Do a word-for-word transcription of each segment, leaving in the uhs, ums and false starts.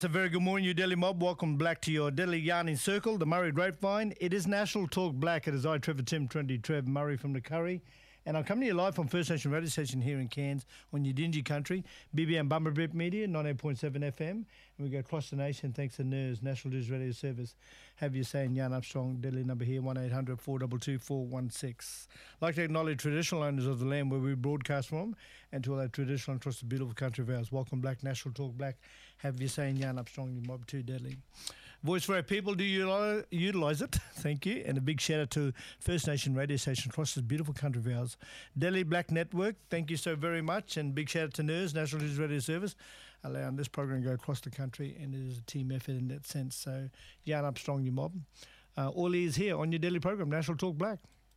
A very good morning, New Delhi mob. Welcome back to your Delhi Yarning Circle, the Murray Grapevine. It is National Talk Black. It is I, Trevor Tim, twenty Trev Murray from the Curry. And I'm coming to you live from First Nation Radio Station here in Cairns on Yidinji Country, B B M Bumberbip Media, ninety-eight point seven F M. And we go across the nation thanks to N E R S, National News Radio Service. Have you saying Jan Armstrong, Delhi number here, one eight hundred four two two four one six. I'd like to acknowledge traditional owners of the land where we broadcast from and to all our traditional and trusted beautiful country of ours. Welcome Black, National Talk Black. Have you saying Jan Armstrong, you mob too deadly. Voice for our people, do you utilise it? Thank you. And a big shout out to First Nation Radio Station across this beautiful country of ours. Delhi Black Network, thank you so very much. And big shout out to N E R S, National News Radio Service, allowing this program to go across the country. And it is a team effort in that sense. So, Jan Armstrong, you mob. Uh, all ears here on your Delhi program, National Talk Black.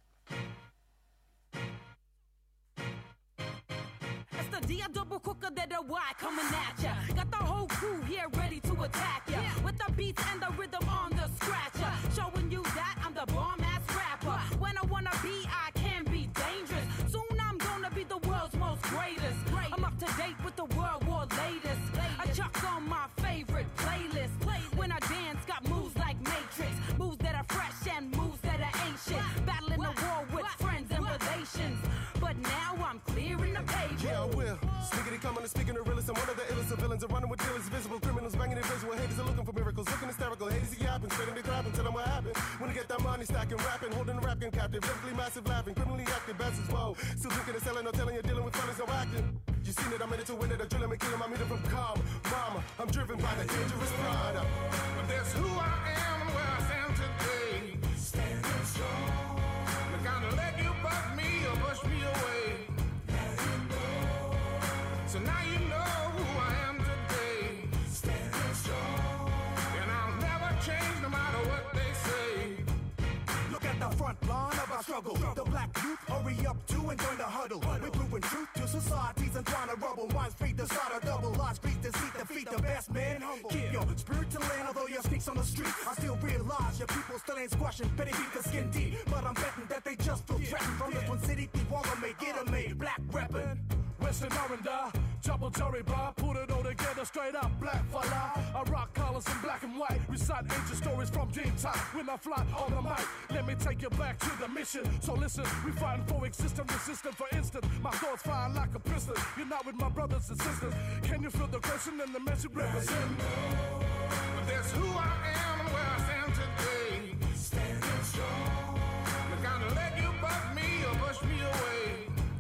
It's the D double cooker that the Y coming at ya. Got the whole crew here ready to attack ya. With the beats and the rhythm on the scratcher. Showing you that I'm the bomb ass rapper. When I wanna be, I can be dangerous. Soon I'm gonna be the world's most greatest. I'm up to date with the world war latest. I chuck on my favorite playlist. When I dance, got moves like Matrix. Moves that are fresh and moves that are ancient. Battling the war with friends and relations. But now I'm clearing the page. Yeah, I will. Sneaking coming and speaking the realest. I'm one of the illest of villains. I'm running with dealers, visible criminals, banging invisible haters are looking for miracles, looking hysterical. Haters yapping, spitting the crap and tell them what happened. When I get that money, stacking, rapping, holding the rap game captive, lyrically massive, laughing, criminally active, best as well. Still drinking and selling, no telling, you're dealing with fellas, no acting. You seen it, I'm in it to win it, I drill him and kill him, I'm in it from calm. Mama, I'm driven by the dangerous pride. But that's who I am and where I stand today. Standing strong. The kind of let you buck me or push me away. So now you know who I am today. Standing strong. And I'll never change no matter what they say. Look at the front line of our struggle. The black youth hurry up to and join the huddle. We're proving truth to societies and trying to rubble. Minds free to start a double. Lies free to seek defeat the best man humble. Keep your spirit to land although your sneaks on the street. I still realize your people still ain't squashing petty beat the skin deep. But I'm betting that they just feel threatened from this one city. They wanna make it a made black weapon. Western Aranda, double jury bar, put it all together straight up, black fella. I rock colors in black and white, recite ancient stories from dream time. When I fly on the mic, let me take you back to the mission. So listen, we fighting for existence, resistant for instant. My thoughts flying like a piston. You're not with my brothers and sisters. Can you feel the question and the message represent? But that's who I am and where I stand today. Standing strong. The kind of let you buck me or push me away.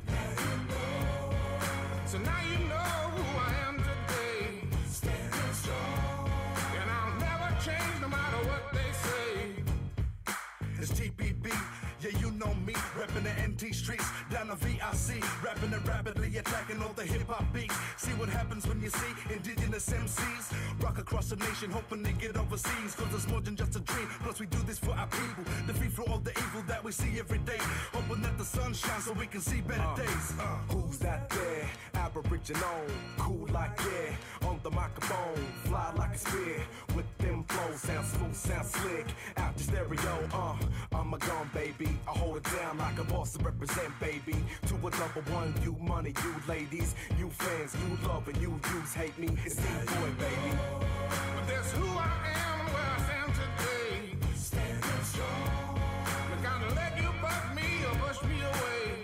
So now you know who I am today. Standing strong. And I'll never change no matter what they say. It's T P B, yeah you know me. Reppin' the N T streets, down the V I C. Rapping it rapidly, attacking all the hip-hop beats. See what happens when you see indigenous M Cs rock across the nation, hoping they get overseas. Cause it's more than just a dream, plus we do this for our people. Defeat for all the evil that we see every day. Hoping that the sun shines so we can see better uh, days. Uh. Who's that there? Aboriginal, cool like yeah. On the microphone, fly like a spear. With them flows, sound smooth, sound slick. Out the stereo, uh, I'm a gun baby. I hold it down like a boss to represent, baby. To a double one, you money, you ladies, you fans, you love and you use hate me. It's D-Boy, baby. But that's who I am and where I stand today. Standing strong. The kind of let you buck me or push me away.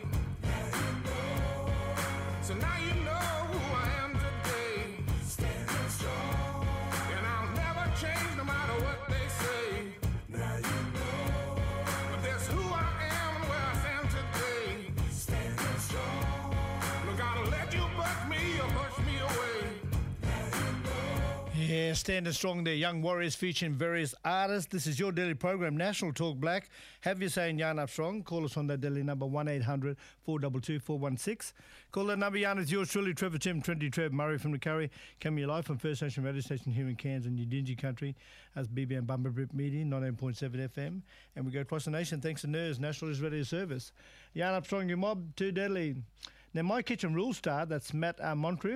So now you know who I am today. Standing strong. And I'll never change no matter what they say. Now you know. But that's who I am and where I stand today. Standing strong. No gotta let you buck me or push me away. Yeah, standing strong there. Young Warriors featuring various artists. This is your daily program, National Talk Black. Have you saying Jan Armstrong? Call us on that daily number, one eight hundred four two two four one six. Call that number, Jan. It's yours truly, Trevor Tim, twenty Trev Murray from the Curry. Coming live from First Nation Radio Station here in Cairns and Yidinji Country as B B M Bumberbip Media, ninety-eight point seven F M. And we go across the nation thanks to N E R S, National News Radio Service. Jan Armstrong, your mob, too deadly. Now, My Kitchen Rule star, that's Matt uh, Moncrief,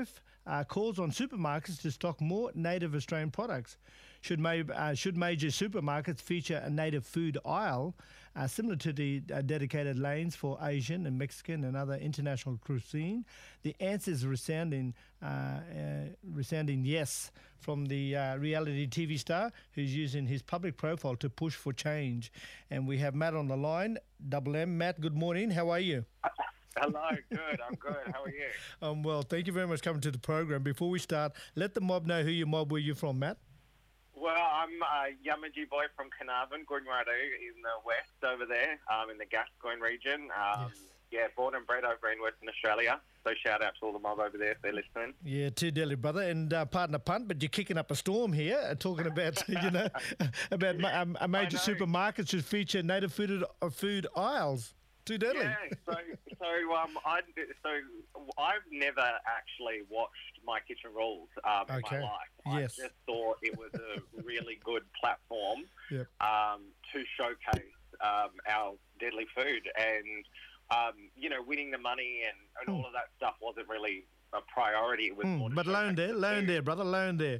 uh, calls on supermarkets to stock more native Australian products. Should, ma- uh, should major supermarkets feature a native food aisle uh, similar to the uh, dedicated lanes for Asian and Mexican and other international cuisine? The answer is resounding, uh, uh, resounding yes from the uh, reality T V star who's using his public profile to push for change. And we have Matt on the line. Double M. Matt, good morning. How are you? Hello, good. I'm good. How are you? Um, well, thank you very much for coming to the program. Before we start, let the mob know who your mob were you from, Matt. Well, I'm a Yamaji boy from Carnarvon, Gurungradu, in the west over there, um, in the Gascoyne region. Um, Yes. Yeah, born and bred over in Western Australia. So shout out to all the mob over there if they're listening. Yeah, too deadly, brother. And uh, pardon the punt, but you're kicking up a storm here, uh, talking about you know about ma- um, a major know. supermarket should feature native food uh, food aisles. Too deadly. Yeah, so so um, I so I've never actually watched My Kitchen Rules um, in Okay. my life. Yes. I just thought it was a really good platform Yep. um, to showcase um, our deadly food, and um, you know, winning the money and, and all of that stuff wasn't really a priority. It was more Mm, to but showcase loan there, the loan food. there, brother, loan there.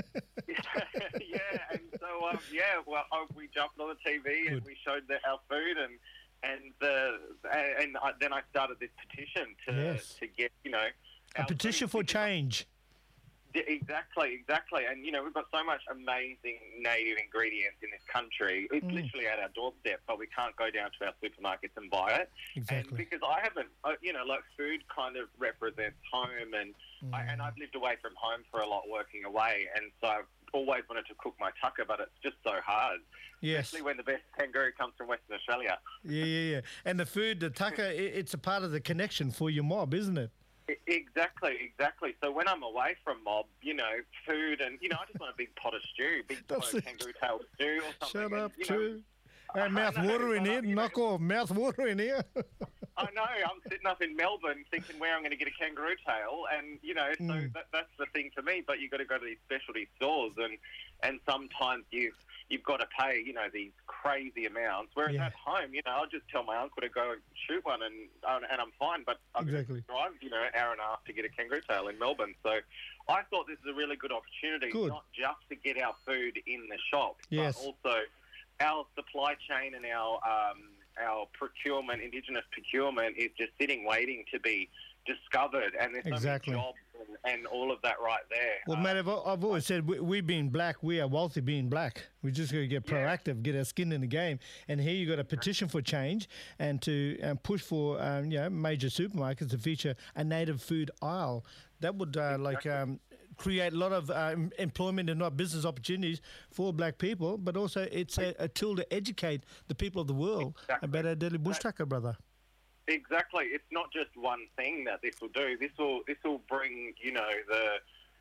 Yeah, and so um, yeah, well, uh, we jumped on the T V and Good. we showed the, our food, and and the and I, then I started this petition to Yes. to get you know A our petition food for because I- change. Yeah, exactly, exactly, and you know we've got so much amazing native ingredients in this country. It's Mm. literally at our doorstep, but we can't go down to our supermarkets and buy it. And Exactly. because I haven't, uh, you know, like food kind of represents home, and I, and Mm. I've lived away from home for a lot, working away, and so I've always wanted to cook my tucker, but it's just so hard. Yes. Especially when the best kangaroo comes from Western Australia. Yeah, yeah, yeah. And the food, the tucker, i it's a part of the connection for your mob, isn't it? I- Exactly, exactly. So when I'm away from mob, you know, food and, you know, I just want a big pot of stew, big pot That's of it. kangaroo tail stew or something. Shut and, up, you know, true. I Hey, mouth know, water in but, here. you know- Knock off. Mouth water in here. I know. I'm sitting up in Melbourne thinking where I'm going to get a kangaroo tail, and you know, so Mm. that, that's the thing for me. But you've got to go to these specialty stores, and and sometimes you've you've got to pay, you know, these crazy amounts. Whereas Yeah. at home, you know, I'll just tell my uncle to go and shoot one, and and and I'm fine. But I'm Exactly. going to drive, you know, an hour and a half to get a kangaroo tail in Melbourne. So I thought this is a really good opportunity, Good. not just to get our food in the shop, Yes. but also our supply chain and our um, our procurement, Indigenous procurement, is just sitting waiting to be discovered, and there's so Exactly. many jobs and, and all of that right there. Well, Uh, mate, I've, I've always said we, we being black, we are wealthy being black. We just got to get Yeah. proactive, get our skin in the game. And here you got a petition for change and to um, push for um, you know major supermarkets to feature a native food aisle. That would uh, like um, create a lot of uh, em- employment and not business opportunities for black people, but also it's a, a tool to educate the people of the world Exactly. about our deadly bush tucker, brother. Exactly. It's not just one thing that this will do. This will this will bring, you know, the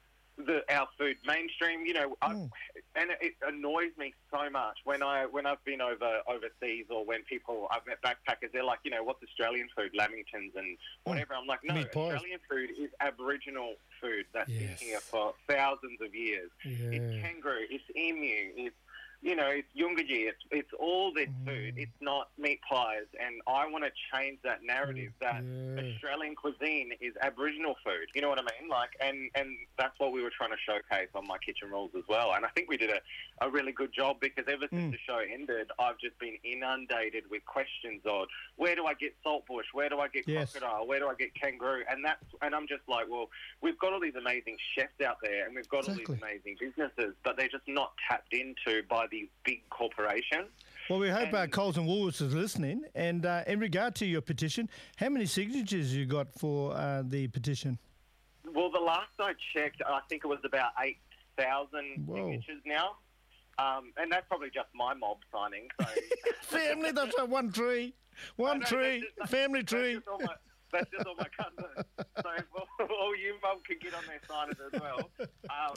the our food mainstream. You know, I, Mm. and it annoys me so much when I when I've been over overseas or when people I've met backpackers. They're like, you know, what's Australian food? Lamingtons and whatever. I'm like, no, Meat pies. Australian food is Aboriginal food that's Yes. been here for thousands of years. Yeah. It's kangaroo. It's emu. It's you know, it's yungaji, it's it's all this Mm. food. It's not meat pies, and I want to change that narrative that Yeah. Australian cuisine is Aboriginal food. You know what I mean? Like, and and that's what we were trying to showcase on My Kitchen Rules as well. And I think we did a, a really good job because ever since Mm. the show ended, I've just been inundated with questions on where do I get saltbush, where do I get Yes. crocodile, where do I get kangaroo, and that's and I'm just like, well, we've got all these amazing chefs out there, and we've got Exactly. all these amazing businesses, but they're just not tapped into by these big corporations. Well, we hope uh, And- Coles and Woolworths is listening. And uh, in regard to your petition, how many signatures you got for uh, the petition? Well, the last I checked, I think it was about eight thousand Whoa. signatures now. Um, and that's probably just my mob signing. So Family, that's a one tree. One I know, tree. that's just- Family that's tree. just all my- That's just all my cousins. So all, all you mum can get on their signers as well. Um,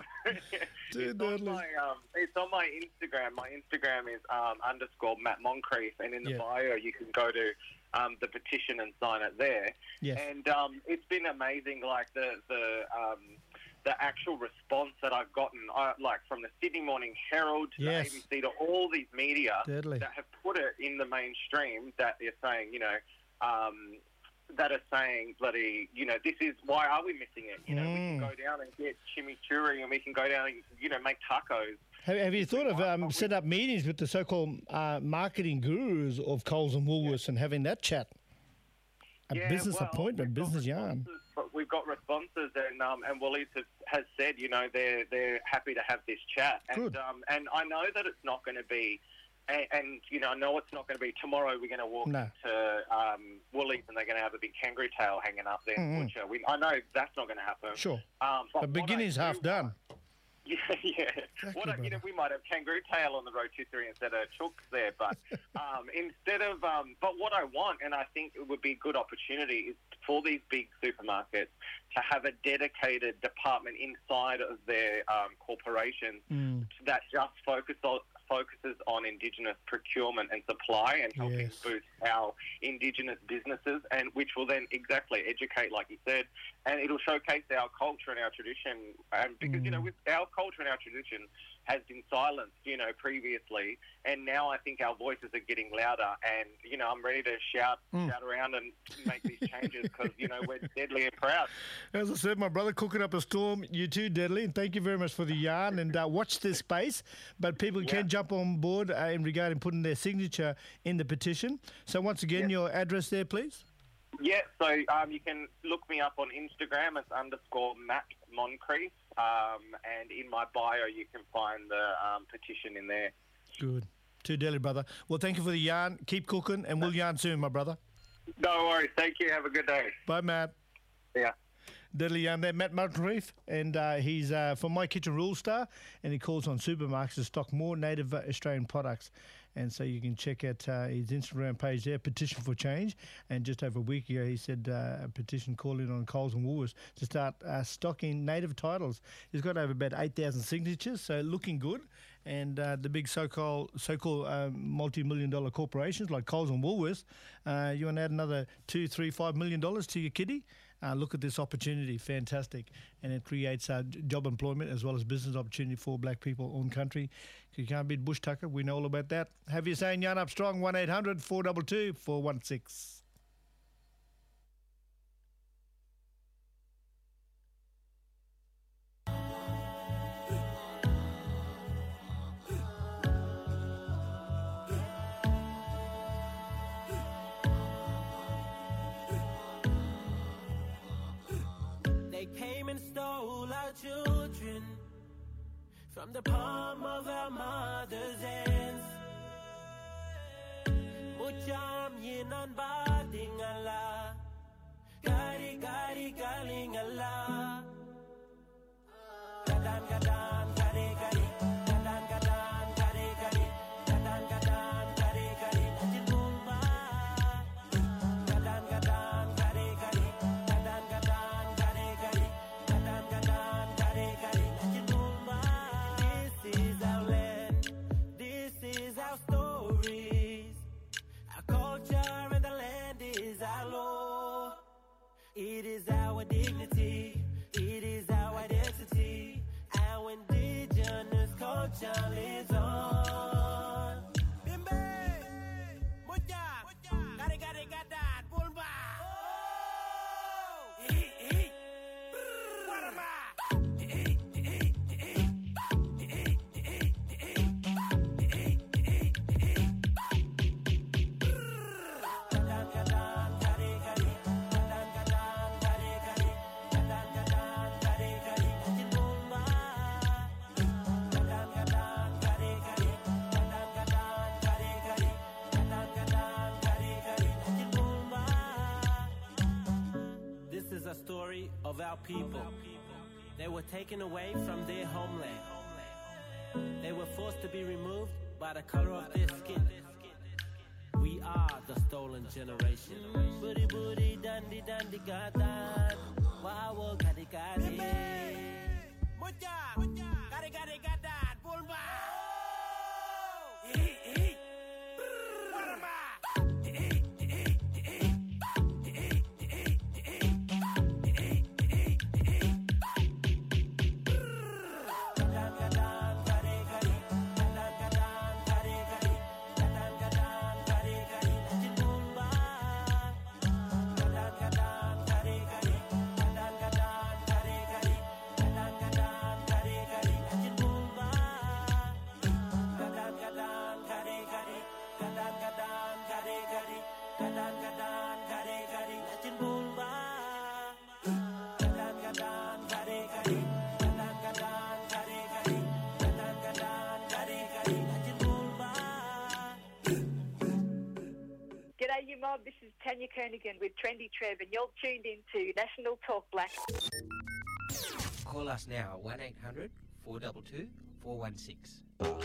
Dude, it's, on deadly. my, um, it's on my Instagram. My Instagram is um, underscore Matt Moncrief, and in the Yeah. bio you can go to um, the petition and sign it there. Yes. And um, it's been amazing, like the the um, the actual response that I've gotten, I, like from the Sydney Morning Herald to Yes. the A B C to all these media Deadly. that have put it in the mainstream that they're saying, you know, um, that are saying, bloody, you know, this is, why are we missing it? You know, we can Mm. go down and get chimichurri and we can go down and, you know, make tacos. Have, have you thought of um, set up meetings with the so-called uh, marketing gurus of Coles and Woolworths and having that chat? A Yeah, business well, appointment, we've got business yarn. responses- but We've got responses, and um, and Woolies has, has said, you know, they're they're happy to have this chat, and Good. um, and I know that it's not going to be, and, and you know, I know it's not going to be tomorrow. We're going to walk No. to um, Woolies, and they're going to have a big kangaroo tail hanging up there. Mhm. Butcher. We, I know that's not going to happen. Sure. Um, but The what beginning's I do half done. Yeah, yeah. What I, you know, we might have kangaroo tail on the road two three instead of chooks there, but um, instead of, um, but what I want, and I think it would be a good opportunity, is for these big supermarkets to have a dedicated department inside of their um, corporations Mm. that just focus on, focuses on Indigenous procurement and supply and helping Yes. boost our Indigenous businesses, and which will then exactly educate, like you said, and it'll showcase our culture and our tradition. And because you know, with our culture and our tradition has been silenced, you know, previously, and now I think our voices are getting louder. And you know, I'm ready to shout, shout around and make these changes because you know we're deadly and proud. As I said, my brother, cooking up a storm. You too, Deadly. And thank you very much for the yarn. And uh, watch this space. But people Yeah. can jump on board uh, in regard to putting their signature in the petition. So once again, Yeah. your address there, please. Yeah, so um, you can look me up on Instagram. It's underscore Matt Moncrief. Um, and in my bio, you can find the um, petition in there. Good. Too Deadly, brother. Well, thank you for the yarn. Keep cooking, and we'll yarn soon, my brother. No worries. Thank you. Have a good day. Bye, Matt. Yeah. Deadly yarn there, Matt Moncrief, and uh, he's uh, from My Kitchen Rule Star, and he calls on supermarkets to stock more native uh, Australian products. And so you can check out uh, his Instagram page there, Petition for Change. And just over a week ago, he said uh, a petition calling on Coles and Woolworths to start uh, stocking native titles. He's got over about eight thousand signatures, so looking good. And uh, the big so-called so-called um, multi-million dollar corporations like Coles and Woolworths, uh, you want to add another two, three, five million dollars to your kitty? Uh, look at this opportunity, fantastic, and it creates uh, j- job employment as well as business opportunity for black people on country. You can't beat bush tucker, we know all about that. Have you saying yarn up strong, one eight hundred four two two four one six. They came and stole our children from the palm of our mother's hands. Mucham yinan bading Allah, gari gari galing Allah. Gadan gadan gari gari, gadan gadan gari gari, gadan gadan gari gari. Najin bumba, gadan gadan gari gari, gadan gadan gari gari, gadan gadan gari gari. Najin bumba. This is our land, this is our stories, our culture and the land is our law. It is our dignity, it is our identity, our indigenous culture lives on. Bimbe, muja, gari gari gadan, bulba. Hee hee, warma. Hee hee hee, hee hee hee, hee hee hee. Gadan gadan gari gari, gadan gadan gari gari, gadan gadan gari gari. Najin bumba. Gadan gadan gari gari, gadan gadan gari gari, gadan gadan gari gari. Najin bumba. This is a story of our people. They were taken away from their homeland. They were forced to be removed by the color of their skin. We are the stolen generation. Booty booty dandy dandy gadan. Wow gadi gadi. Muja, gadi gadi gadan. Bulba. Hee hee. Warma. Hee hee hee. Hee hee hee. Hee hee hee. Gadan gadan gadi gadi. Gadan gadan gadi gadi. Gadan gadan gadi gadi. Najin bumba. Gadan is Tanya Kernigan with Trendy Trev, and you're tuned into National Talk Black. Call us now, one eight hundred four two two four one six.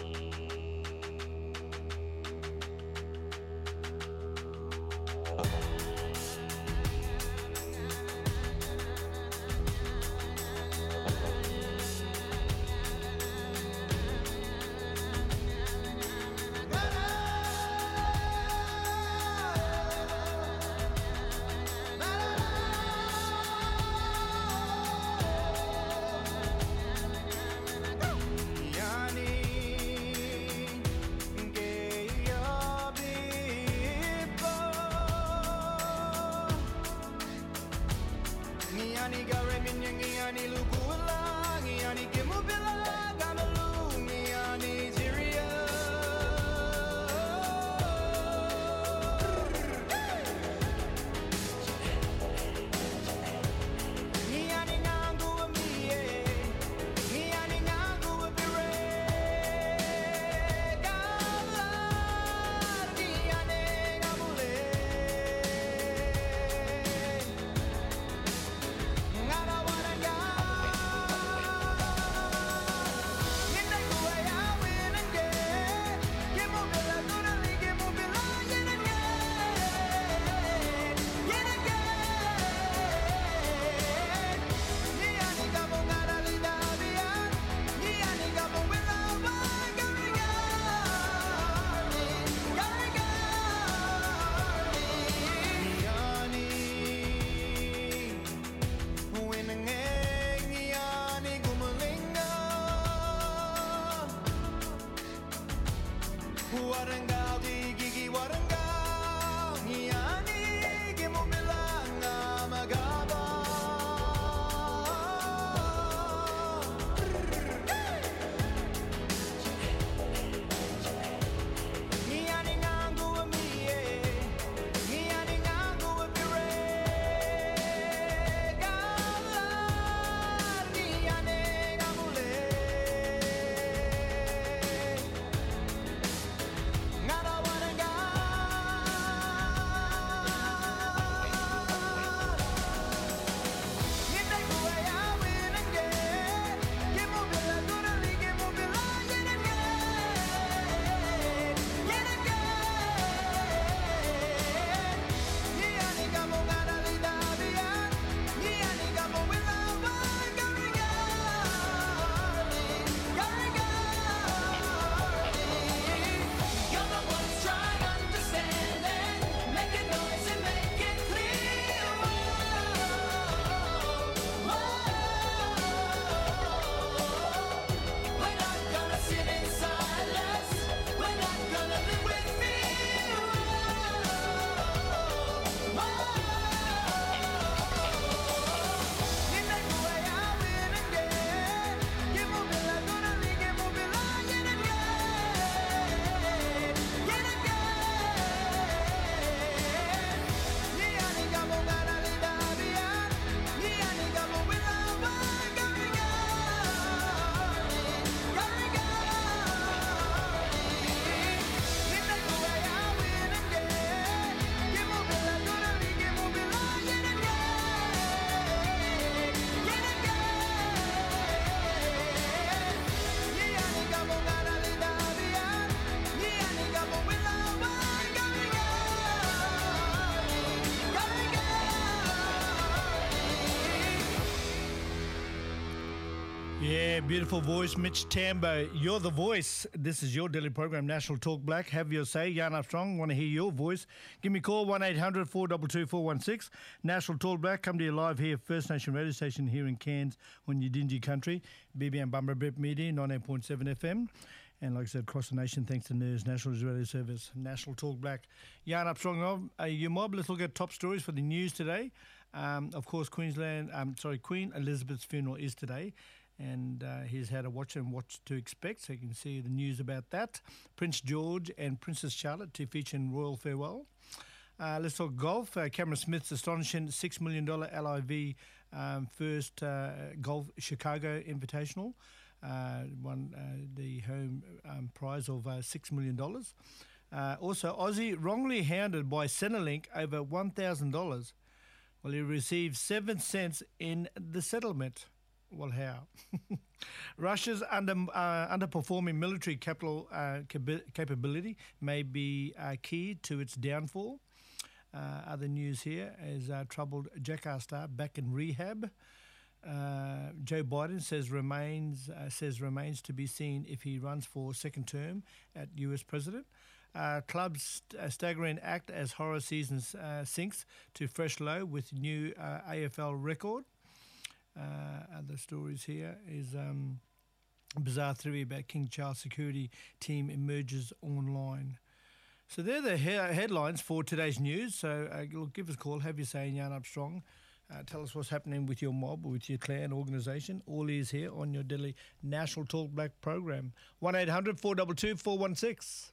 Yeah, beautiful voice, Mitch Tambo. You're the voice. This is your daily program, National Talk Black. Have your say. Jan Armstrong, want to hear your voice. Give me a call, one eight hundred four two two four one six. National Talk Black, come to you live here, First Nation radio station here in Cairns on your dingy country. B B M Bumba Brip Media, ninety-eight point seven F M. And like I said, across the nation, thanks to N E R S, National Radio Service, National Talk Black. Jan Armstrong, uh, your mob, let's look at top stories for the news today. Um, of course, Queensland, um, sorry, Queen Elizabeth's funeral is today. And uh, here's how to watch and what to expect, so you can see the news about that. Prince George and Princess Charlotte to feature in Royal Farewell. Uh, let's talk golf. Uh, Cameron Smith's astonishing six million dollars L I V um, first uh, golf Chicago Invitational. Uh, won uh, the home um, prize of uh, six million dollars. Uh, also, Aussie wrongly hounded by Centrelink over one thousand dollars. Well, he received seven cents in the settlement. Well, how? Russia's under, uh, underperforming military capital uh, cap- capability may be uh, key to its downfall. Uh, other news here is uh, troubled Jackass star back in rehab. Uh, Joe Biden says remains uh, says remains to be seen if he runs for second term at U S president. Uh, clubs st- uh, staggering act as horror season uh, sinks to fresh low with new uh, A F L record. Uh, other stories here is um, bizarre theory about King Charles security team emerges online. So they're the he- headlines for today's news. So uh, look, give us a call, have your say in Yarn Up Strong. Uh, tell us what's happening with your mob or with your clan organisation. All is here on your Delhi National Talk Black program. one eight hundred four two two four one six.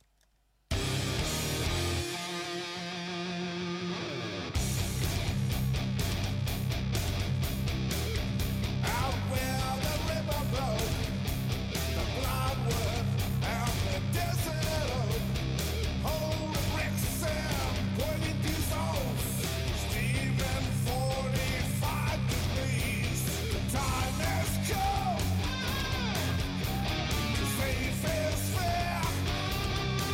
Time has come to say fair.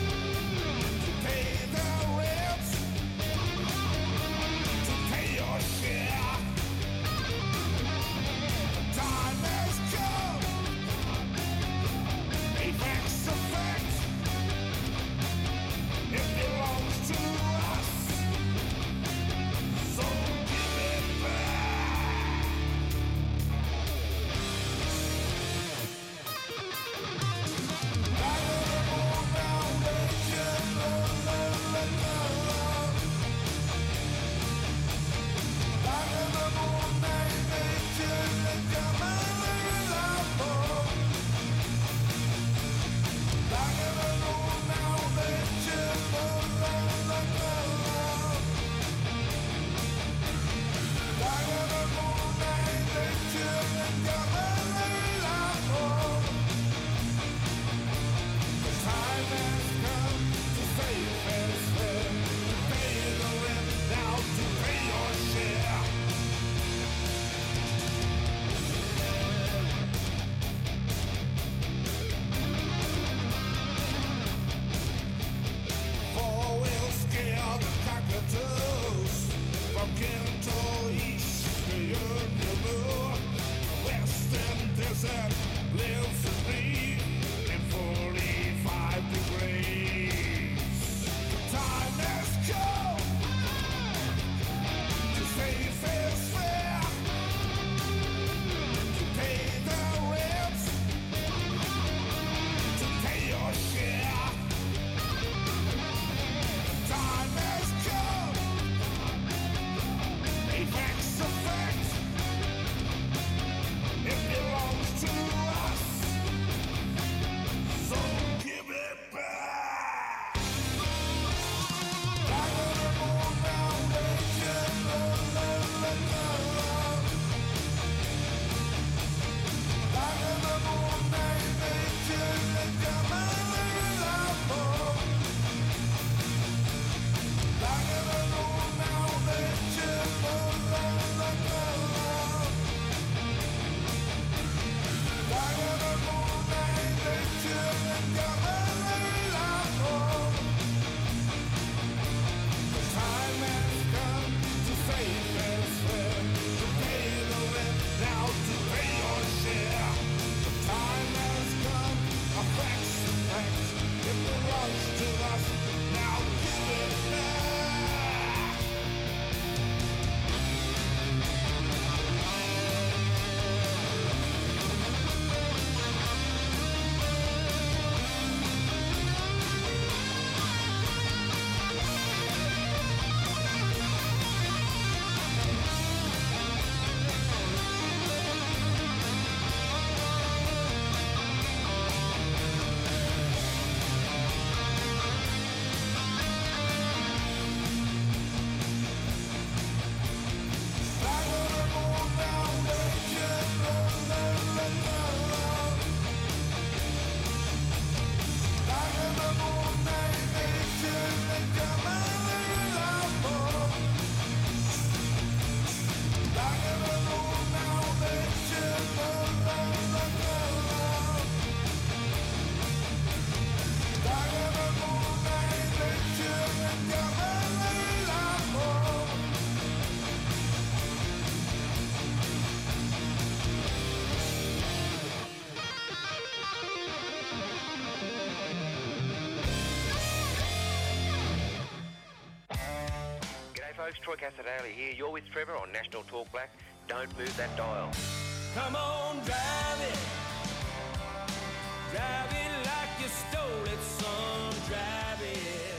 folks, Troy Casadale here. You're with Trevor on National Talk Black. Don't move that dial. Come on, drive it. Drive it like you stole it, son. Drive it.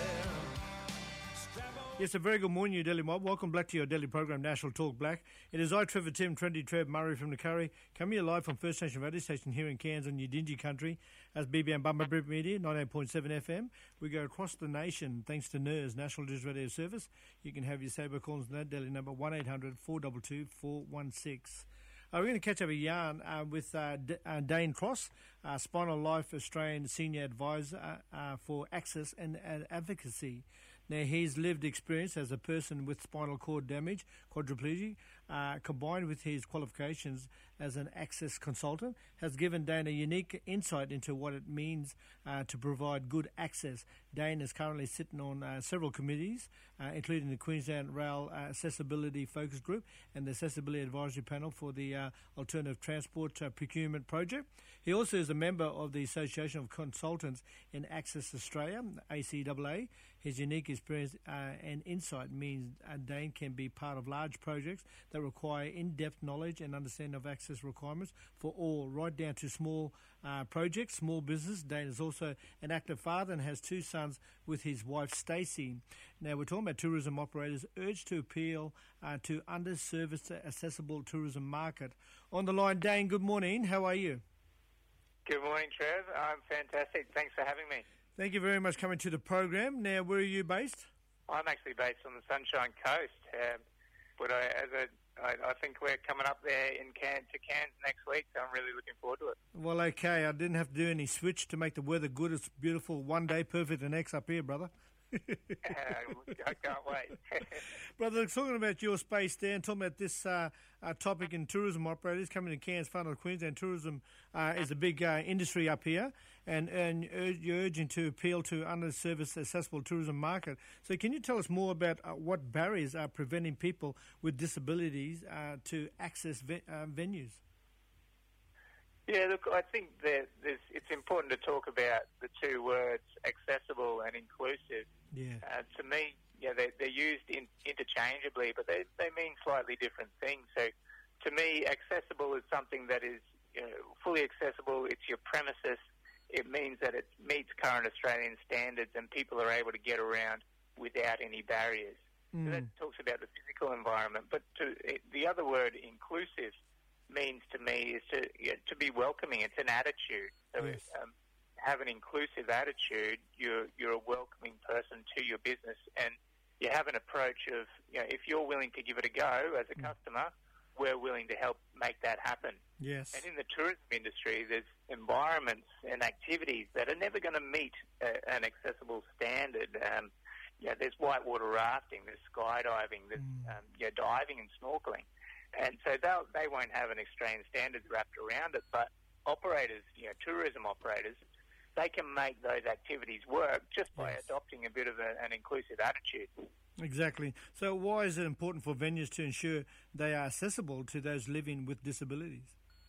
Yes, a very good morning, you Delhi mob. Welcome back to your daily program, National Talk Black. It is I, Trevor Tim, Trendy Trev, Murray from the Curry, coming here live from First Nation Radio Station here in Cairns on Udingi country as B B M Bumba Brit Media, ninety-eight point seven F M. We go across the nation thanks to N E R S, National Digital Radio Service. You can have your Sabre calls on that daily number one eight hundred four two two four one six. Uh, we're going to catch up a yarn uh, with uh, D- uh, Dane Cross, uh, Spinal Life Australian Senior Advisor uh, uh, for Access and, and Advocacy. Now, his lived experience as a person with spinal cord damage, quadriplegia, uh, combined with his qualifications as an access consultant, has given Dane a unique insight into what it means uh, to provide good access. Dane is currently sitting on uh, several committees, uh, including the Queensland Rail uh, Accessibility Focus Group and the Accessibility Advisory Panel for the uh, Alternative Transport uh, Procurement Project. He also is a member of the Association of Consultants in Access Australia, A C A A. His unique experience uh, and insight means uh, Dane can be part of large projects that require in-depth knowledge and understanding of access requirements for all, right down to small uh, projects, small business. Dane is also an active father and has two sons with his wife Stacey. Now, we're talking about tourism operators urged to appeal uh, to underserviced accessible tourism market. On the line, Dane, good morning. How are you? Good morning, Trev. I'm fantastic. Thanks for having me. Thank you very much for coming to the program. Now, where are you based? I'm actually based on the Sunshine Coast, um, but I, as a, I, I think we're coming up there in Cairns to Cairns next week, so I'm really looking forward to it. Well, okay, I didn't have to do any switch to make the weather good. It's beautiful one day, perfect the next up here, brother. I can't wait. Brother, talking about your space there and talking about this uh, uh, topic in tourism operators coming to Cairns, far north Queensland. Tourism uh, is a big uh, industry up here, and, and you're urging to appeal to underserviced accessible tourism market. So can you tell us more about uh, what barriers are preventing people with disabilities uh, to access ve- uh, venues? Yeah, look, I think that there's, it's important to talk about the two words, accessible and inclusive. Yeah. Uh, to me, yeah, they're, they're used in, interchangeably, but they, they mean slightly different things. So to me, accessible is something that is you know, fully accessible. It's your premises. It means that it meets current Australian standards and people are able to get around without any barriers. Mm. So that talks about the physical environment. But to, it, the other word, inclusive, means to me is to you know, to be welcoming. It's an attitude. So yes. um, have an inclusive attitude. You're you're a welcoming person to your business, and you have an approach of you know if you're willing to give it a go as a mm. customer, we're willing to help make that happen. Yes. And in the tourism industry, there's environments and activities that are never going to meet a, an accessible standard. Um, you know, there's whitewater rafting, there's skydiving, there's mm. um, you know, diving and snorkeling. And so they'll, they won't have an Australian standards wrapped around it, but operators, you know, tourism operators, they can make those activities work just by yes. adopting a bit of a, an inclusive attitude. Exactly. So why is it important for venues to ensure they are accessible to those living with disabilities?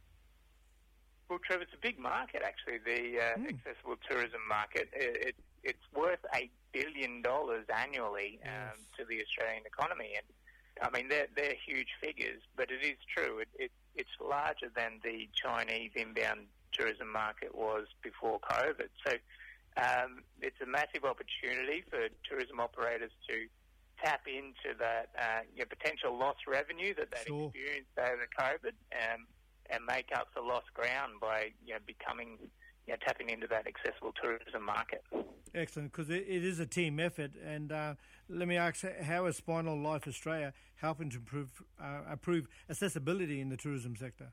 Well, Trevor, it's a big market, actually, the uh, mm. accessible tourism market. It, it, it's worth eight billion dollars annually um, yes. to the Australian economy. And I mean, they're, they're huge figures, but it is true. It, it, it's larger than the Chinese inbound tourism market was before COVID. So um, it's a massive opportunity for tourism operators to tap into that uh, you know, potential lost revenue that they've sure. experienced over COVID um, and make up for lost ground by you know, becoming, you know, tapping into that accessible tourism market. Excellent, because it, it is a team effort. And uh, let me ask, how is Spinal Life Australia helping to improve, uh, improve accessibility in the tourism sector?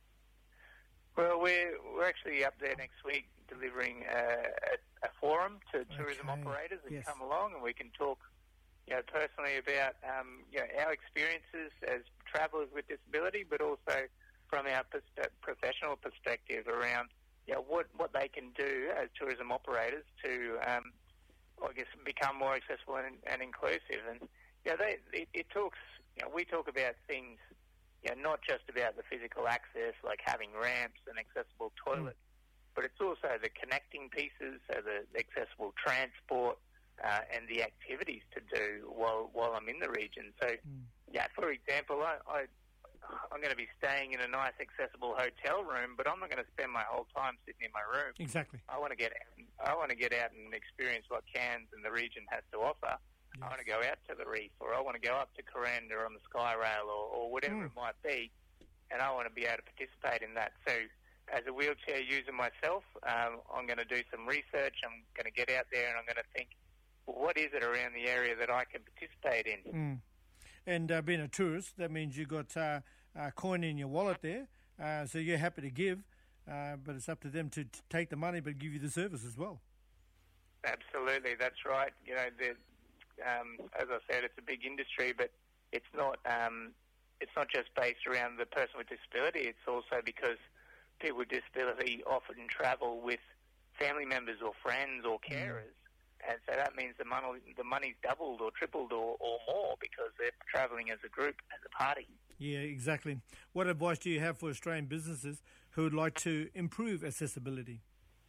Well, we're, we're actually up there next week delivering a, a, a forum to tourism okay. operators and yes. come along and we can talk you know, personally about um, you know, our experiences as travellers with disability, but also from our pers- professional perspective around you know, what, what they can do as tourism operators to, um, I guess, become more accessible and, and inclusive. And you know, they, it, it talks. You know, we talk about things, you know, not just about the physical access, like having ramps and accessible toilets, mm. but it's also the connecting pieces, so the accessible transport, uh, and the activities to do while while I'm in the region. So, Mm. yeah, for example, I, I I'm going to be staying in a nice, accessible hotel room, but I'm not going to spend my whole time sitting in my room. Exactly. I want to get out, I want to get out and experience what Cairns and the region has to offer. I want to go out to the reef, or I want to go up to Coranda on the Sky Rail, or, or whatever Mm. it might be, and I want to be able to participate in that. So, as a wheelchair user myself, um, I'm going to do some research. I'm going to get out there, and I'm going to think, well, what is it around the area that I can participate in? Mm. And uh, being a tourist, that means you've got uh, a coin in your wallet there, uh, so you're happy to give, uh, but it's up to them to t- take the money but give you the service as well. Absolutely, that's right. You know, the, um, as I said, it's a big industry, but it's not. Um, it's not just based around the person with disability. It's also because people with disability often travel with family members or friends or carers, and so that means the money the money's doubled or tripled or, or more because they're travelling as a group, as a party. Yeah, exactly. What advice do you have for Australian businesses who would like to improve accessibility?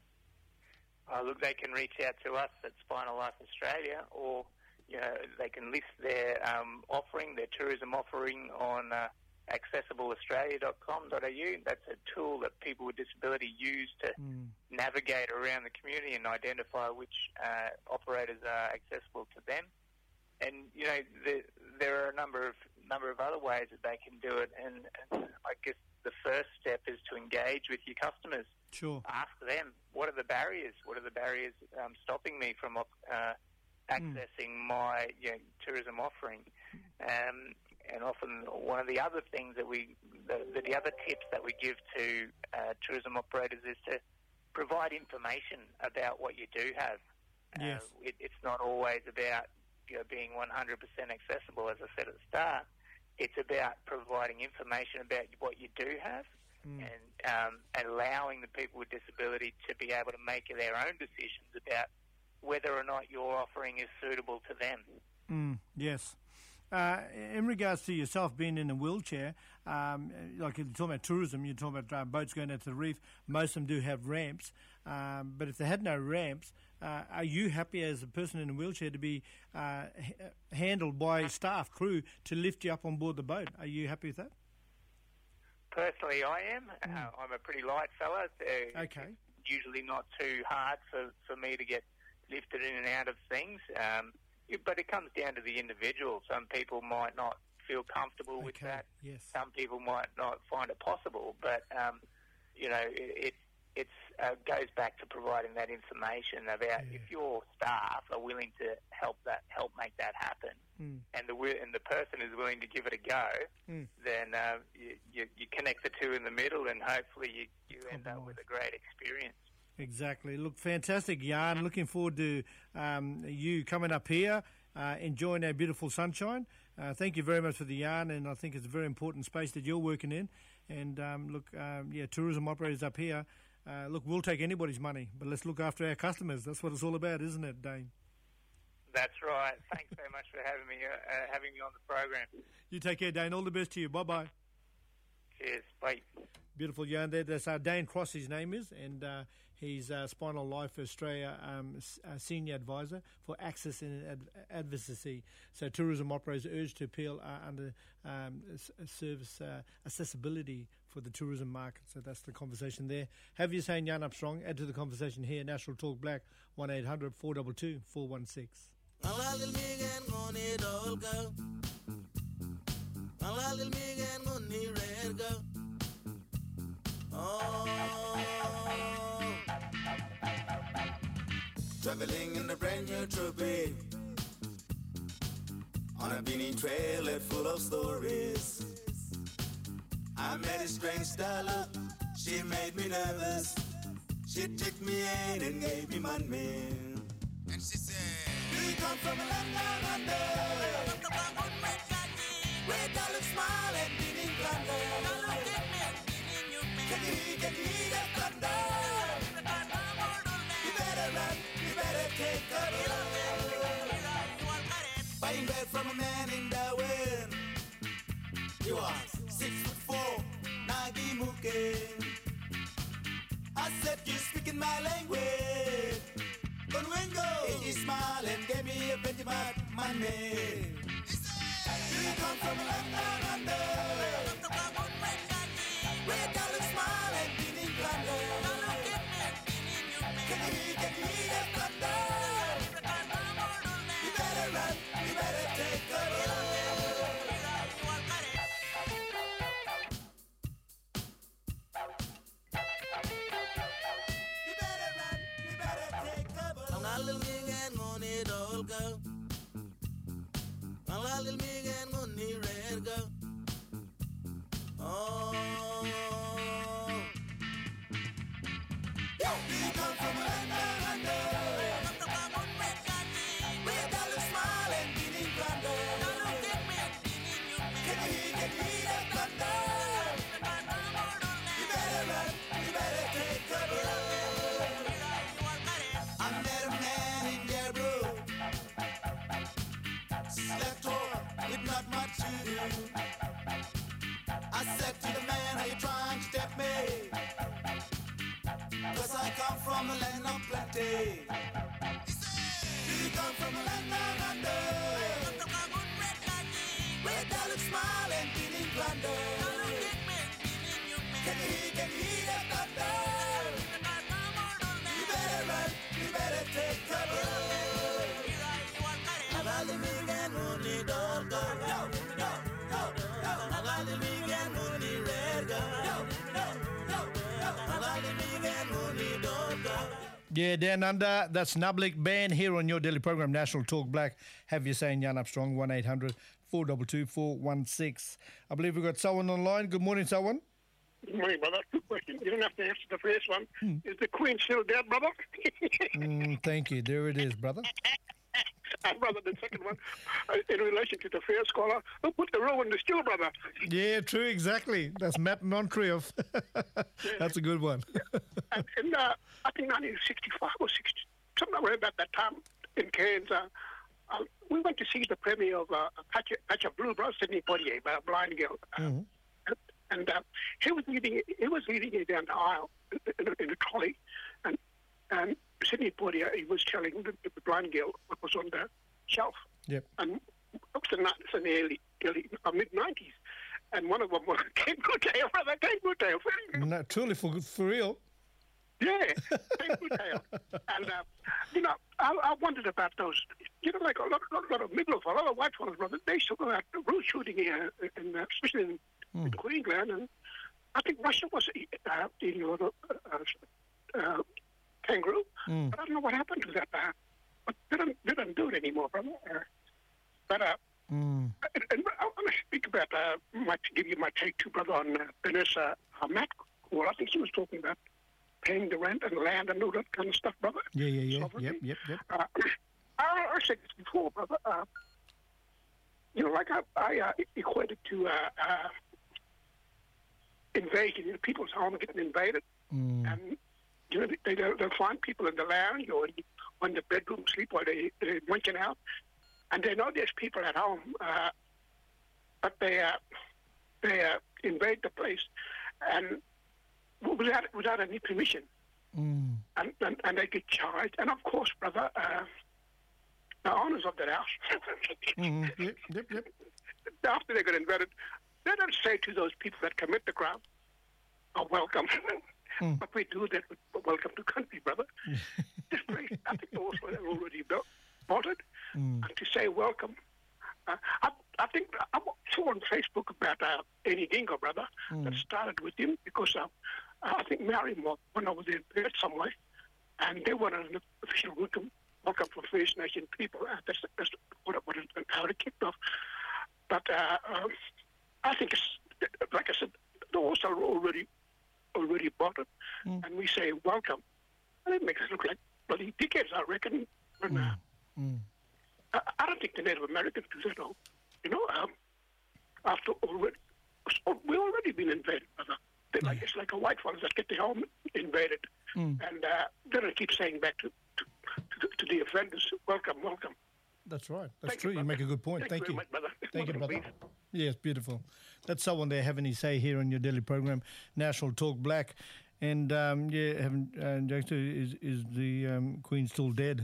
Uh, look, they can reach out to us at Spinal Life Australia, or you know, they can list their um, offering, their tourism offering on uh, accessible australia dot com dot a u. That's a tool that people with disability use to Mm. navigate around the community and identify which uh, operators are accessible to them. And you know, the, there are a number of number of other ways that they can do it. And, and I guess the first step is to engage with your customers. Sure. Ask them, what are the barriers? What are the barriers um, stopping me from uh, accessing my you know, tourism offering? Um, and often one of the other things that we, the, the, the other tips that we give to uh, tourism operators is to provide information about what you do have. Yes. Uh, it, it's not always about you know, being one hundred percent accessible, as I said at the start. It's about providing information about what you do have Mm. and, um, and allowing the people with disability to be able to make their own decisions about whether or not your offering is suitable to them. Mm, yes. Uh, in regards to yourself being in a wheelchair, um, like you're talking about tourism, you're talking about uh, boats going out to the reef. Most of them do have ramps, um, but if they had no ramps, uh, are you happy as a person in a wheelchair to be uh, h- handled by staff, crew, to lift you up on board the boat? Are you happy with that? Personally, I am. Mm. Uh, I'm a pretty light fella. Uh, Okay. Usually not too hard for, for me to get lifted in and out of things. Um, but it comes down to the individual. Some people might not feel comfortable with Okay, that. yes. Some people might not find it possible. But, um, you know, it, it it's, uh, goes back to providing that information about if your staff are willing to help that help make that happen, Mm. and the wi- and the person is willing to give it a go, Mm. then uh, you, you, you connect the two in the middle, and hopefully you, you end up with a great experience. Exactly. Look, fantastic, Jan. Looking forward to um, you coming up here, uh, enjoying our beautiful sunshine. Uh, thank you very much for the yarn, and I think it's a very important space that you're working in. And um, look, um, yeah, tourism operators up here, uh, look, we'll take anybody's money, but let's look after our customers. That's what it's all about, isn't it, Dane? That's right. Thanks so much for having me uh, having me on the program. You take care, Dane. All the best to you. Bye-bye. Cheers. Bye. Beautiful yarn there. That's uh, Dane Cross, his name is, and uh, he's uh, Spinal Life Australia um, s- uh, Senior Advisor for Access and ad- Advocacy. So tourism operators are urged to appeal uh, under um, s- service uh, accessibility for the tourism market. So that's the conversation there. Have you saying Jan Armstrong? Add to the conversation here. National Talk Black, one eight hundred four two two four one six. Traveling in a brand new Troopy on a beanie trail that's full of stories. I met a strange star, she made me nervous. She took me in and gave me money. And she said, do you come from a land down under? Where dollars smile and beating thunder. Can you get me that thunder? You better run, you better take cover. Buying bread from a man in Darwin. He was six foot four, Nagi Muke. I said, you speaking my language. Conwingo. He smiled and gave me my name. You come from London under, where dollars smile and beating plunder. Can you hear, can you hear that thunder? You better run, you better take cover. You better run, you better take cover. Ang alil mingan ngunit all go. Ang alil mingan ngunit red go. Oh. You come from London under, where dollars smile and beating plunder. Can you hear, can you hear that thunder? You better run, you better take cover. I met a man in Derbro, slept on with not much to do. I said to the man, are you trying to step me? Cause I come from a land of plenty. You come from a land down under, where dollars smile and beating plunder. Can you hear, can you hear that thunder? You better run, you better take cover. Agali migan muni dolgo, no, no, no, no. Agali migan muni redgo, no, no, no, no. Agali migan muni dolgo. Yeah, down under. That's Nublik Band here on your daily program, National Talk Black. Have you saying Jan Armstrong, one eight hundred four two two four one six. I believe we've got someone online. Good morning, someone. Good morning, brother. Good question. You don't have to answer the first one. Hmm. Is the Queen still dead, brother? mm, thank you. There it is, brother. And brother, the second one, uh, in relation to the first caller, who put the row in the still, brother? Yeah, true, exactly. That's Matt Moncrief. That's a good one. and in, uh, I think nineteen sixty-five or sixty, something around about that time in Cairns, uh, uh, we went to see the premiere of uh, Patch, Patch of Blue, brother, Sidney Poitier, by a blind girl. Uh, mm-hmm. And, and uh, he was leading he was leading her down the aisle in, in, in a trolley, and and Sidney Poitier, he was telling the, the blind girl what was on the shelf. Yep. And it was in the early, early uh, mid nineties, and one of them was Kate Goodale, brother, Kate Goodale. No, truly for for real. Yeah, Kate Goodale. And uh, you know, I, I wondered about those. You know, like a lot, lot, lot of middle, a lot of white fellas, brother. They still go out road shooting here, in, uh, especially in, mm. in Queensland, and I think Russia was uh, eating a lot of uh, uh, kangaroo. Mm. But I don't know what happened to that. Uh, but they don't, they don't do it anymore, brother. Uh, but uh, mm. and, and I want to speak about, uh, my, to give you my take too, brother, on uh, Vanessa uh, Matt. Well, I think she was talking about paying the rent and land and all that kind of stuff, brother. Yeah, yeah, yeah. Sovereignty. Yep, yep, yep. Uh, I, I said this before, brother. Uh, you know, like I, I uh, equated to uh, uh, invasion, you know, people's home getting invaded. Mm. And you know, they, they'll, they'll find people in the lounge or in, on the bedroom sleep while they, they're munching out. And they know there's people at home, uh, but they uh, they uh, invade the place and without without any permission. Mm. And, and and they get charged. And of course, brother, uh, the owners of that house, mm-hmm. yep, yep, yep. after they get invaded, they don't say to those people that commit the crime, "Oh, welcome." Mm. But we do that with welcome to country, brother. This place, I think also they're already built, bought it. Mm. And to say welcome, uh, I, I think I saw on Facebook about uh, Eddie Dingo, brother, mm. that started with him because uh, I think Marymore, when I was in Perth somewhere, and they wanted an official welcome, welcome for First Nation people. Uh, that's, that's what, what it, how it kicked off. But uh, um, I think, it's, like I said, they also already already bought it, mm. and we say welcome. And it makes us look like bloody dickheads, I reckon. And, uh, mm. I, I don't think the Native Americans do that, though. You know, um, after already, we've already been invaded, brother. Mm. Like, it's like a white fellas that get their home invaded, mm. and uh, they're going to keep saying back to, to, to, the, to the offenders, welcome, welcome. That's right. That's Thank true. You, you make a good point. Thank, Thank you. you. Much, Thank you, brother. Yes, beautiful. That's someone there having his say here on your daily program, National Talk Black. And, um, yeah, having, uh, is, is the um, Queen still dead?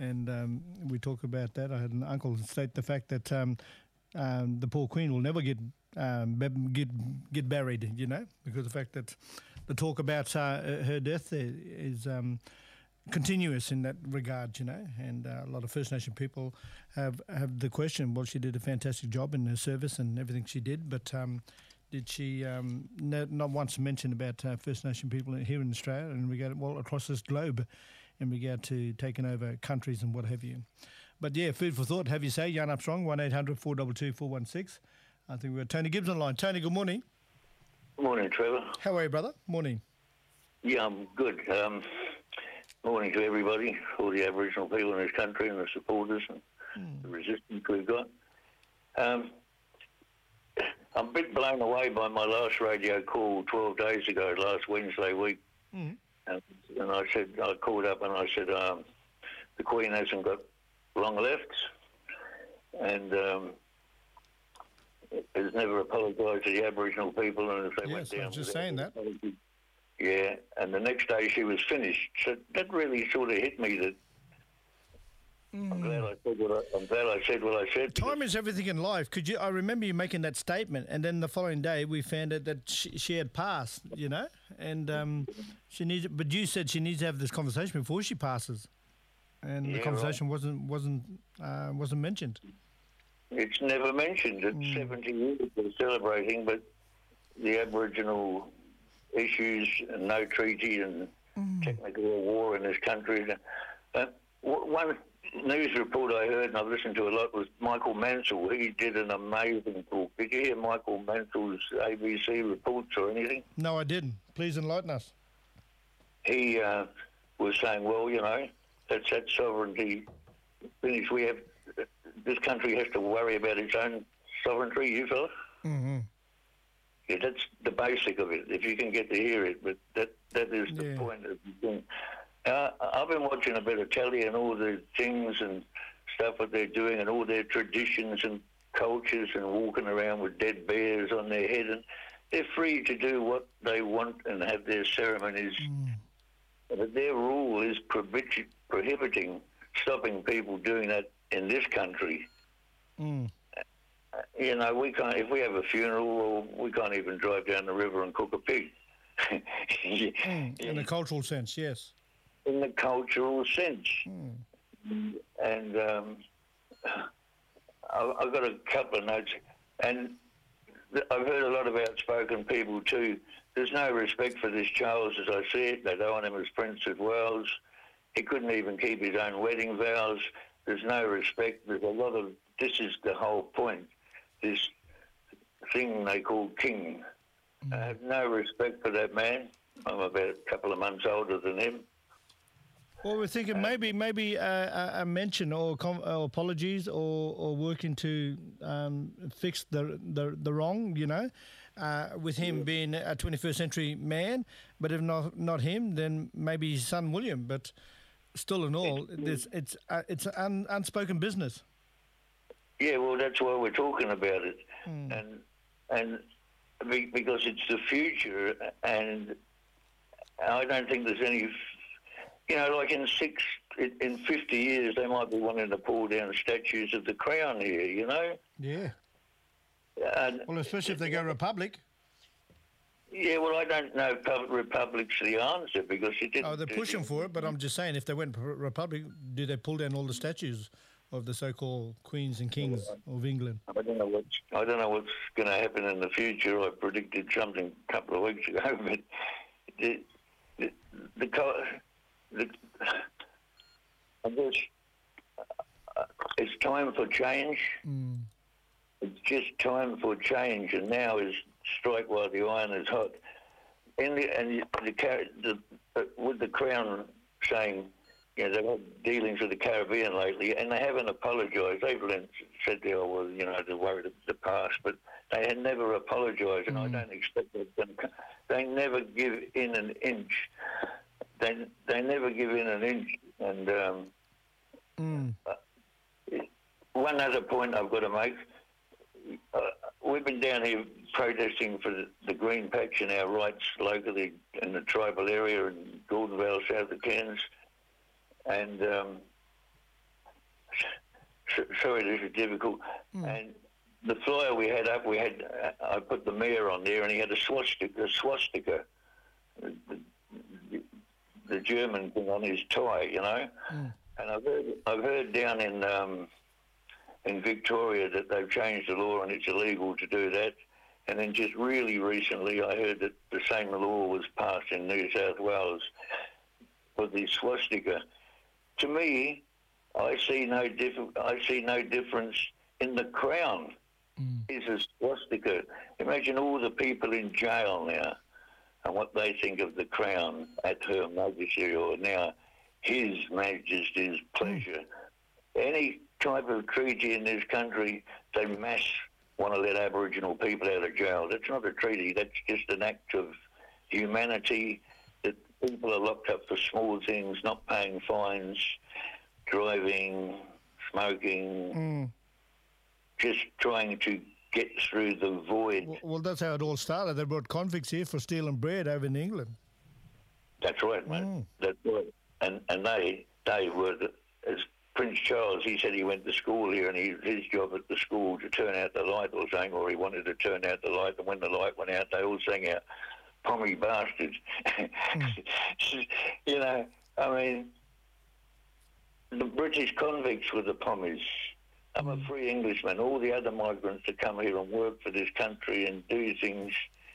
and um, we talk about that. I had an uncle state the fact that um, um, the poor Queen will never get um, be- get get buried, you know, because the fact that the talk about uh, her death is um, continuous in that regard, you know, and uh, a lot of First Nation people have, have the question, well, she did a fantastic job in her service and everything she did, but um, did she um, no, not once mention about uh, First Nation people here in Australia and regard, well, across this globe in regard to taking over countries and what have you. But yeah, food for thought, have you say, Jan Armstrong, one eight hundred four two two four one six. I think we've got Tony Gibbs on line. Tony, good morning. Morning, Trevor. How are you, brother? Morning. Yeah, I'm good. Um, morning to everybody, all the Aboriginal people in this country and the supporters and mm. the resistance we've got. Um, I'm a bit blown away by my last radio call twelve days ago, last Wednesday week. Mm. And, and I said, I called up and I said, um, the Queen hasn't got long left and um, has never apologised to the Aboriginal people, and if they yes, went down... I was just saying that. Yeah, and the next day she was finished. So that really sort of hit me that mm. I'm glad I said what I, I'm glad I said what I said. Time is everything in life. Could you? I remember you making that statement, and then the following day we found out that she, she had passed, you know, and um, she needs. But you said she needs to have this conversation before she passes, and Yeah, the conversation right. wasn't wasn't uh, wasn't mentioned. It's never mentioned. It's Mm. seventy years we're celebrating, but the Aboriginal issues and no treaty and technical war in this country. Uh, w- one news report I heard and I've listened to a lot was Michael Mansell. He did an amazing talk. Did you hear Michael Mansell's A B C reports or anything? No, I didn't. Please enlighten us. He uh, was saying, well, you know, that's that sovereignty finish. We have, this country has to worry about its own sovereignty, you fella? Mm-hmm. Yeah, that's the basic of it, if you can get to hear it, but that that is the Yeah. point of the thing. Uh, I've been watching a bit of telly and all the things and stuff that they're doing and all their traditions and cultures and walking around with dead bears on their head, and they're free to do what they want and have their ceremonies. Mm. But their rule is prohibi- prohibiting, stopping people doing that in this country. Mm. You know, we can't, if we have a funeral, or we can't even drive down the river and cook a pig. Mm. In a cultural sense, yes. In the cultural sense. Mm. And um, I- I've got a couple of notes. And th- I've heard a lot of outspoken people too. There's no respect for this Charles as I see it. They don't want him as Prince of Wales. He couldn't even keep his own wedding vows. There's no respect. There's a lot of, this is the whole point. This thing they call king. I have no respect for that man. I'm about a couple of months older than him. Well, we're thinking maybe maybe a, a, a mention or, com- or apologies or, or working to um, fix the, the the wrong, you know, uh, with him being a twenty-first century man. But if not not him, then maybe his son William. But still in all, it's it's uh, it's un, unspoken business. Yeah, well, that's why we're talking about it, Mm. and and be, because it's the future, and I don't think there's any, you know, like in six, in, in fifty years, they might be wanting to pull down statues of the Crown here, you know. Yeah. And, Well, especially if they go Republic. yeah, well, I don't know if Pub- Republic's the answer because it didn't. Oh, they're do pushing the- for it, but I'm just saying, if they went Re- Republic, do they pull down all the statues of the so-called queens and kings of England? I don't know what's I don't know what's going to happen in the future. I predicted something a couple of weeks ago, but the the the, co- the I guess uh, it's time for change. Mm. It's just time for change, and now is strike while the iron is hot. In the and the, Car- the uh, with the Crown saying, you know, they've had dealings with the Caribbean lately, and they haven't apologised. They've said, they, oh, well, you know, they're worried of the past, but they had never apologised, and I don't expect them. They never give in an inch. They they never give in an inch. And um, Mm. uh, one other point I've got to make. Uh, we've been down here protesting for the, the green patch and our rights locally in the tribal area in Gordon Vale, south of Cairns. And um, so, sorry, this is difficult. Mm. And the flyer we had up, we had, uh, I put the mayor on there, and he had a swastika, a swastika, the, the, the German thing on his tie, you know. Mm. And I've heard, I've heard down in um, in Victoria that they've changed the law and it's illegal to do that. And then just really recently, I heard that the same law was passed in New South Wales for the swastika. To me, I see no diff- I see no difference in the crown. Mm. Is a swastika. Imagine all the people in jail now and what they think of the crown at Her Majesty or now His Majesty's pleasure. Mm. Any type of treaty in this country, they mass want to let Aboriginal people out of jail. That's not a treaty. That's just an act of humanity that people are locked up for small things, not paying fines, driving, smoking, Mm. just trying to get through the void. Well, well, that's how it all started. They brought convicts here for stealing bread over in England. That's right, mate. Mm. That's right. And and they they were the, as Prince Charles. He said he went to school here, and he, his job at the school to turn out the light or something, or he wanted to turn out the light. And when the light went out, they all sang out, "Pommy bastards." Mm. You know, I mean, the British convicts were the pommies. I'm a free Englishman. All the other migrants that come here and work for this country and do things.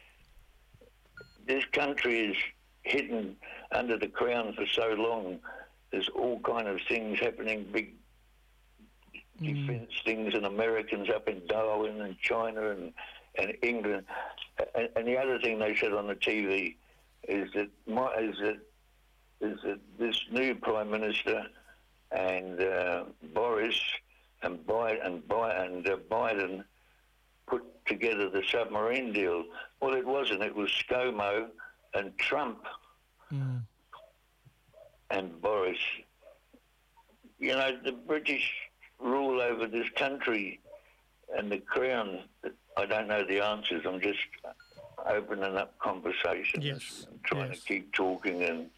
This country is hidden under the crown for so long. There's all kind of things happening, big mm. defence things, and Americans up in Darwin and China and, and England. And, and the other thing they said on the T V is that my, is that is that this new Prime Minister and uh, Boris and Biden and, Bi- and uh, Biden put together the submarine deal. Well, it wasn't. It was ScoMo and Trump mm. and Boris. You know, the British rule over this country and the Crown, I don't know the answers. I'm just opening up conversations yes. and trying yes. to keep talking and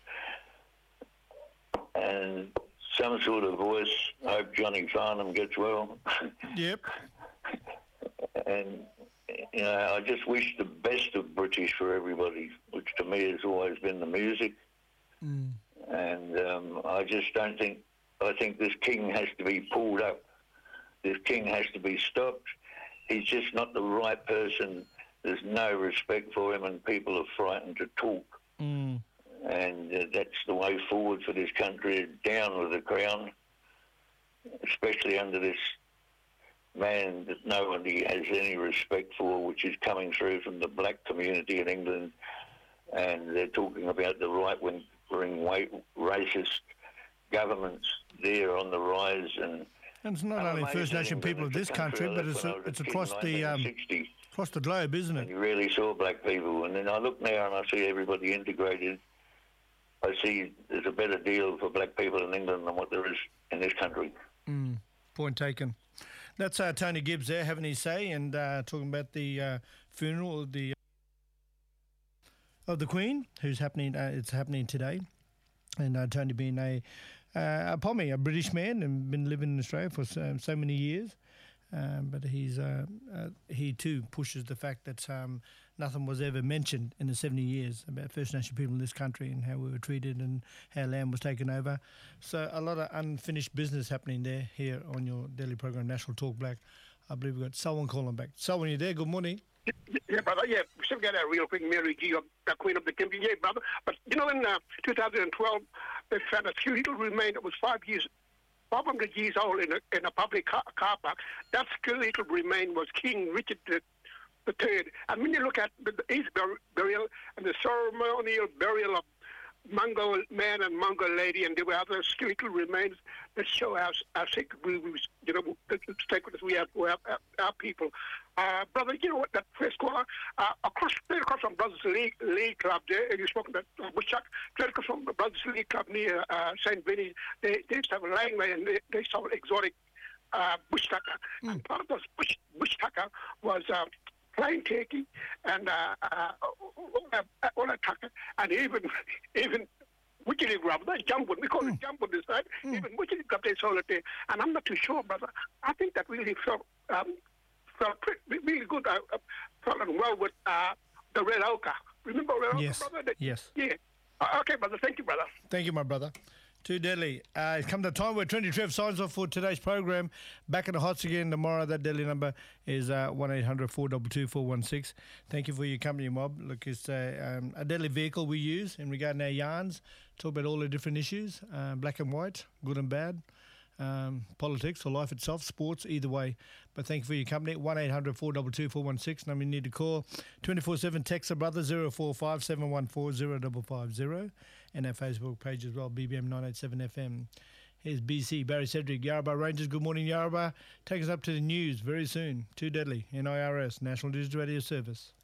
and some sort of voice. I hope Johnny Farnham gets well. Yep. And, you know, I just wish the best of British for everybody, which to me has always been the music. Mm. And um, I just don't think, I think this king has to be pulled up. This king has to be stopped. He's just not the right person. There's no respect for him and people are frightened to talk. Mm. And uh, that's the way forward for this country, down with the crown, especially under this man that nobody has any respect for, which is coming through from the black community in England. And they're talking about the right-wing racist governments there on the rise. And, and it's not only First Nation people of this country, but it's, a, it's across the um, across the globe, isn't it? And you really saw black people. And then I look now and I see everybody integrated. I see there's a better deal for black people in England than what there is in this country. Mm, point taken. That's uh, Tony Gibbs there having his say and uh, talking about the uh, funeral of the of the Queen, who's happening. Uh, it's happening today, and uh, Tony being a uh, a Pommy, a British man, and been living in Australia for so, so many years. Um, but he's uh, uh, he too pushes the fact that um, nothing was ever mentioned in the seventy years about First Nation people in this country and how we were treated and how land was taken over. So a lot of unfinished business happening there here on your daily program, National Talk Black. I believe we've got Selwyn calling back. Selwyn, you there? Good morning. Yeah, brother. Yeah, we should get that real quick. Mary G, of the Queen of the Kimby. Yeah, brother. But you know, in uh, two thousand twelve, they found a skeletal remain that was five years. five hundred years old in a, in a public car, car park. That skeletal remain was King Richard the, the Third. And when you look at the, his bur- burial and the ceremonial burial of Mongol man and Mongol lady, and there were other skeletal remains that show how, how sacred we, we, you know, the sacredness we have for our, our, our people. Uh, brother, you know what, that first caller, uh, across, straight across from Brothers League, League Club there, you spoke about uh, Bushchuck, straight across from Brothers League Club near uh, Saint Vinny's, they, they used to have a laneway and they, they sold exotic uh, bush tucker. Mm. And part of those bush, bush tucker was uh, plain turkey and uh, uh, all, that, all that tucker, and even even Muchili grab that jump we call Mm. it jump on this side. Even Muchili grab this holiday, and I'm not too sure, brother. I think that really felt um, felt pretty, really good. I uh, felt well with uh, the Red Oka. Remember Red Oka, Yes. brother? That- Yes. Yeah. Uh, okay, brother. Thank you, brother. Thank you, my brother. Too deadly. Uh, it's come to time where Trendy Trev signs off for today's program. Back in the hots again tomorrow. That deadly number is uh, one eight hundred four two two four one six. Thank you for your company, Mob. Look, it's uh, um, a deadly vehicle we use in regarding our yarns. Talk about all the different issues, uh, black and white, good and bad, um, politics or life itself, sports, either way. But thank you for your company. one eight hundred four two two four one six. Number you need to call. twenty-four seven text a brother zero four five seven one four zero five five zero. And our Facebook page as well, B B M nine eight seven F M. Here's B C, Barry Cedric, Yarrabah Rangers. Good morning, Yarrabah. Take us up to the news very soon. Too deadly, N I R S, National Digital Radio Service.